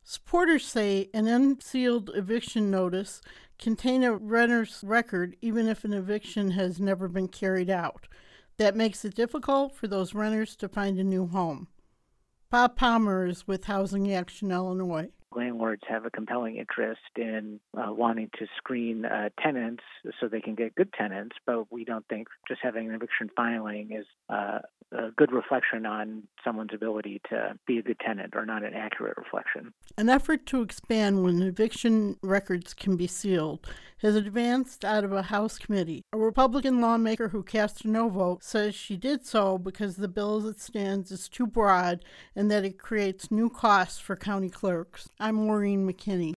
Supporters say an unsealed eviction notice contains a renter's record even if an eviction has never been carried out. That makes it difficult for those renters to find a new home. Bob Palmer is with Housing Action Illinois. Landlords have a compelling interest in wanting to screen tenants so they can get good tenants, but we don't think just having an eviction filing is a good reflection on someone's ability to be a good tenant, or not an accurate reflection. An effort to expand when eviction records can be sealed has advanced out of a House committee. A Republican lawmaker who cast a no vote says she did so because the bill as it stands is too broad and that it creates new costs for county clerks. I'm Maureen McKinney.